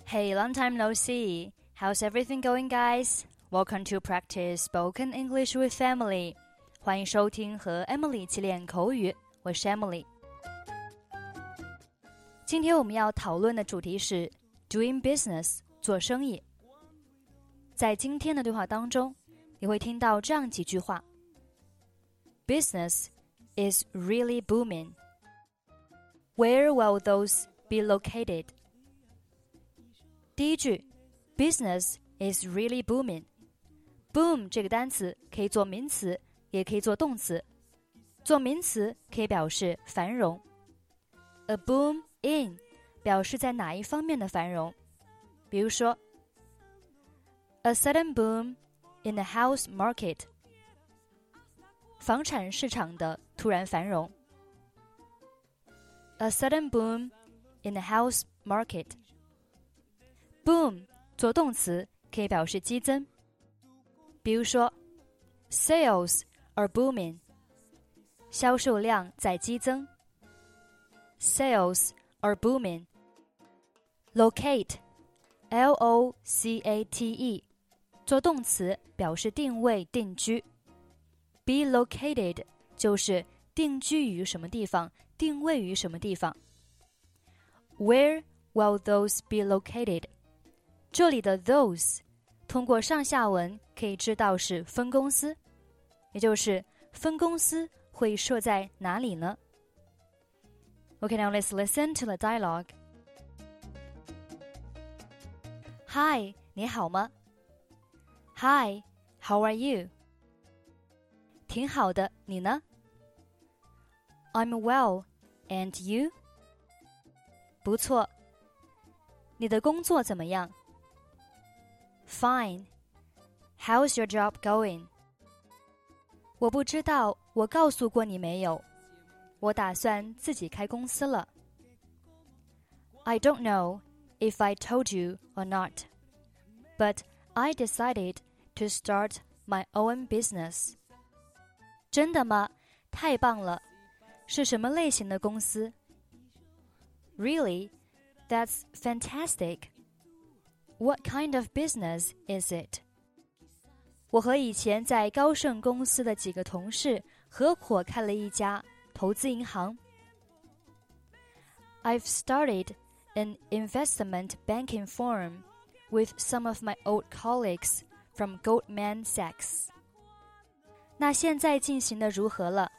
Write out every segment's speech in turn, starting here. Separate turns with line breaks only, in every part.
Hey, long time no see. How's everything going, guys? Welcome to practice spoken English with Emily. 欢迎收听和 Emily 一起练口语，我是 Emily。今天我们要讨论的主题是 doing business 做生意。在今天的对话当中，你会听到这样几句话 ：Business is really booming. Where will those be located?第一句 Business is really booming. Boom 这个单词可以做名词，也可以做动词。做名词可以表示繁荣。A boom in 表示在哪一方面的繁荣。比如说 A sudden boom in the house market. 房产市场的突然繁荣。A sudden boom in the house market.Boom 做动词可以表示激增，比如说 Sales are booming 销售量在激增 Sales are booming Locate L-O-C-A-T-E 做动词表示定位定居 Be located 就是定居于什么地方，定位于什么地方 Where will those be located?这里的 those 通过上下文可以知道是分公司，也就是分公司会设在哪里呢？ Okay, now let's listen to the dialogue. Hi, 你好吗？ Hi, how are you? 挺好的，你呢？ I'm well, and you? 不错，你的工作怎么样？Fine. How's your job going? 我不知道，我告诉过你没有？我打算自己开公司了。I don't know if I told you or not, but I decided to start my own business. 真的吗？太棒了！是什么类型的公司？ Really? That's fantastic.What kind of business is it? 我和以前在高盛公司的几个同事合伙开了一家投资银行。I've started an investment banking firm with some of my old colleagues from Goldman Sachs. 那现在进行的如何了？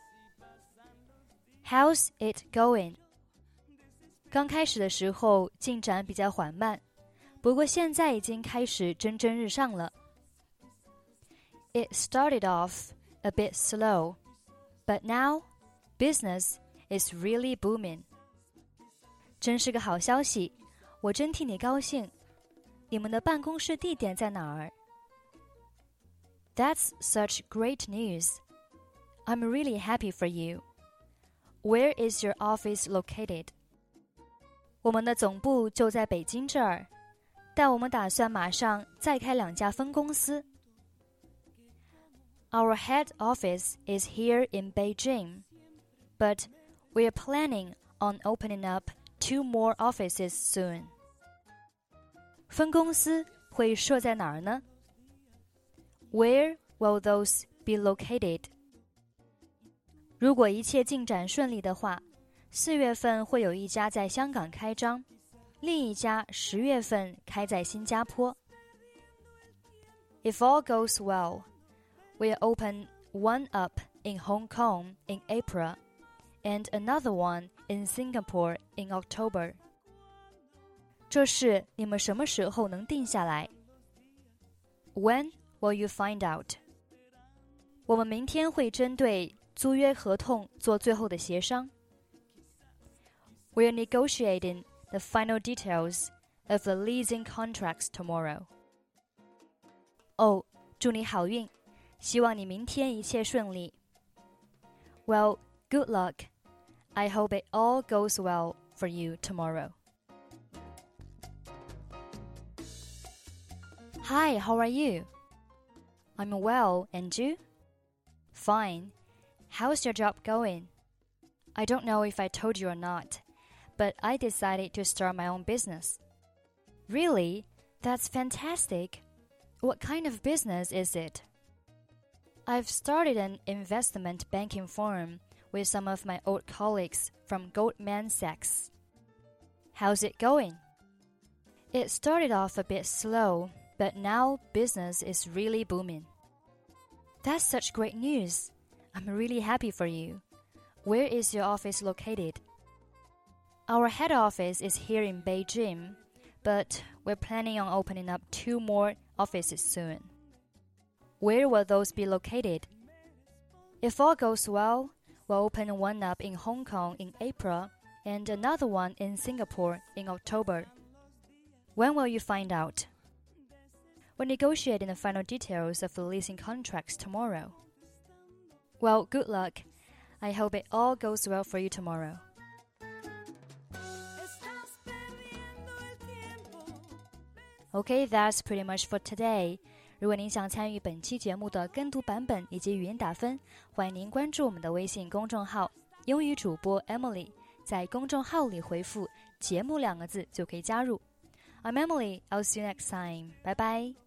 How's it going? 刚开始的时候进展比较缓慢。不过现在已经开始蒸蒸日上了。It started off a bit slow, but now business is really booming. 真是个好消息，我真替你高兴。你们的办公室地点在哪儿？ That's such great news. I'm really happy for you. Where is your office located? 我们的总部就在北京这儿。但我们打算马上再开2家分公司。Our head office is here in Beijing, but we are planning on opening up 2 more offices soon. 分公司会设在哪儿呢？ Where will those be located? 如果一切进展顺利的话，4月份会有一家在香港开张。另一家10月份开在新加坡。If all goes well, we'll open one up in Hong Kong in April and another one in Singapore in October. 这事你们什么时候能定下来？ When will you find out? 我们明天会针对租约合同做最后的协商。We're negotiating the final details of the leasing contracts tomorrow. 祝你好运，希望你明天一切顺利。Well, good luck. I hope it all goes well for you tomorrow. Hi, how are you? I'm well, and you? Fine. How's your job going? I don't know if I told you or not, but I decided to start my own business. Really? That's fantastic. What kind of business is it? I've started an investment banking firm with some of my old colleagues from Goldman Sachs. How's it going? It started off a bit slow, but now business is really booming. That's such great news. I'm really happy for you. Where is your office located? Our head office is here in Beijing, but we're planning on opening up 2 more offices soon. Where will those be located? If all goes well, we'll open one up in Hong Kong in April and another one in Singapore in October. When will you find out? We're negotiating the final details of the leasing contracts tomorrow. Well, good luck. I hope it all goes well for you tomorrow. Okay, that's pretty much for today. 如果您想参与本期节目的跟读版本以及语音打分，欢迎您关注我们的微信公众号英语主播 Emily， 在公众号里回复节目2个字就可以加入。I'm Emily, I'll see you next time. Bye bye.